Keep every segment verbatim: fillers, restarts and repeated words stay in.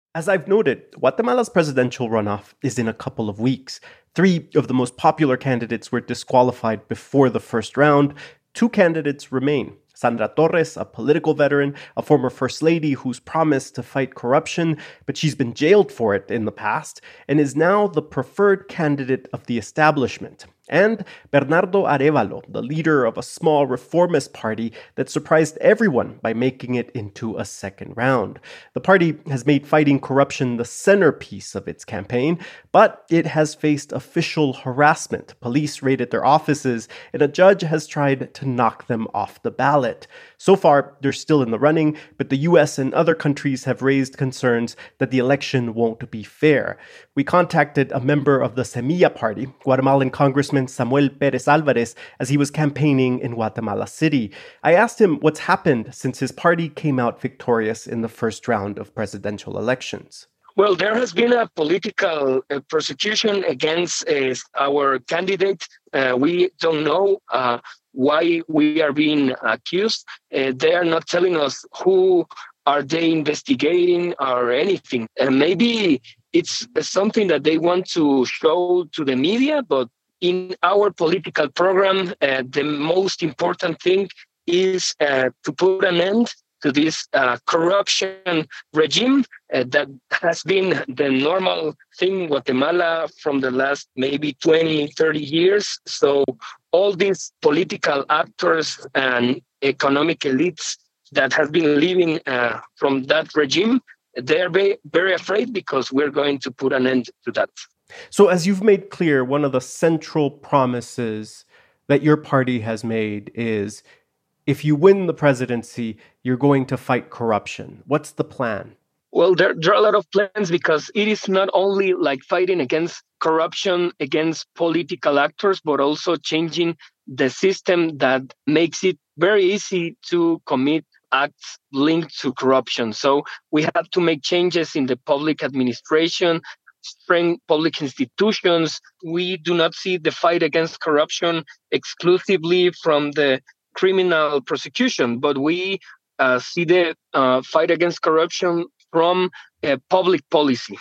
As I've noted, Guatemala's presidential runoff is in a couple of weeks. Three of the most popular candidates were disqualified before the first round. Two candidates remain. Sandra Torres, a political veteran, a former first lady who's promised to fight corruption, but she's been jailed for it in the past, and is now the preferred candidate of the establishment. And Bernardo Arévalo, the leader of a small reformist party that surprised everyone by making it into a second round. The party has made fighting corruption the centerpiece of its campaign, but it has faced official harassment. Police raided their offices, and a judge has tried to knock them off the ballot. So far, they're still in the running, but the U S and other countries have raised concerns that the election won't be fair. We contacted a member of the Semilla Party, Guatemalan Congressman Samuel Perez Alvarez, as he was campaigning in Guatemala City. I asked him what's happened since his party came out victorious in the first round of presidential elections. Well, there has been a political uh, persecution against uh, our candidate. Uh, we don't know uh, why we are being accused. Uh, they are not telling us who are they investigating or anything. Uh, maybe it's something that they want to show to the media, but in our political program, uh, the most important thing is uh, to put an end to this uh, corruption regime uh, that has been the normal thing in Guatemala from the last maybe twenty, thirty years. So all these political actors and economic elites that have been living uh, from that regime, they're very, very afraid because we're going to put an end to that. So as you've made clear, one of the central promises that your party has made is if you win the presidency, you're going to fight corruption. What's the plan? Well, there, there are a lot of plans because it is not only like fighting against corruption, against political actors, but also changing the system that makes it very easy to commit acts linked to corruption. So we have to make changes in the public administration, strengthen public institutions. We do not see the fight against corruption exclusively from the criminal prosecution, but we uh, see the uh, fight against corruption from uh, public policy.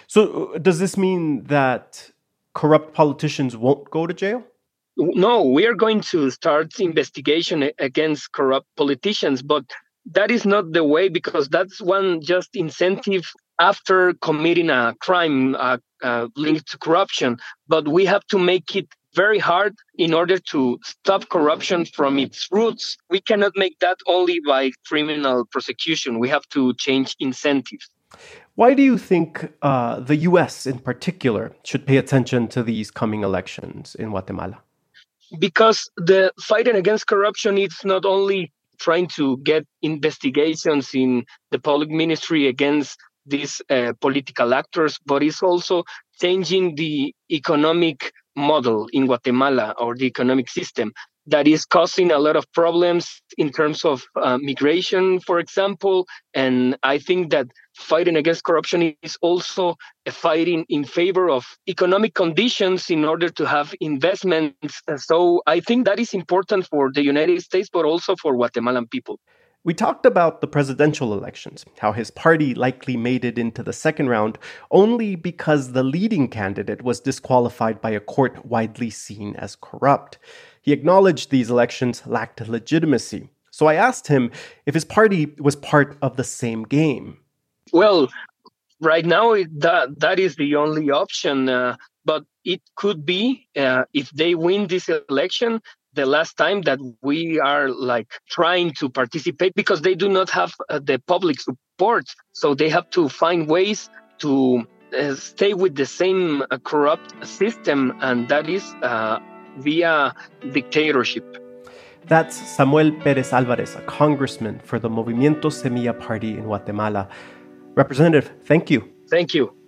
So does this mean that corrupt politicians won't go to jail? No, we are going to start investigation against corrupt politicians, but that is not the way because that's one just incentive after committing a crime uh, uh, linked to corruption. But we have to make it very hard in order to stop corruption from its roots. We cannot make that only by criminal prosecution. We have to change incentives. Why do you think uh, the U S in particular should pay attention to these coming elections in Guatemala? Because the fighting against corruption is not only trying to get investigations in the public ministry against these uh, political actors, but it's also changing the economic model in Guatemala or the economic system that is causing a lot of problems in terms of uh, migration, for example. And I think that fighting against corruption is also a fighting in favor of economic conditions in order to have investments. So I think that is important for the United States, but also for Guatemalan people. We talked about the presidential elections, how his party likely made it into the second round only because the leading candidate was disqualified by a court widely seen as corrupt. He acknowledged these elections lacked legitimacy. So I asked him if his party was part of the same game. Well, right now, that, that is the only option, uh, but it could be uh, if they win this election, the last time that we are like trying to participate because they do not have uh, the public support. So they have to find ways to uh, stay with the same uh, corrupt system, and that is uh, via dictatorship. That's Samuel Perez Alvarez, a congressman for the Movimiento Semilla Party in Guatemala. Representative, thank you. Thank you.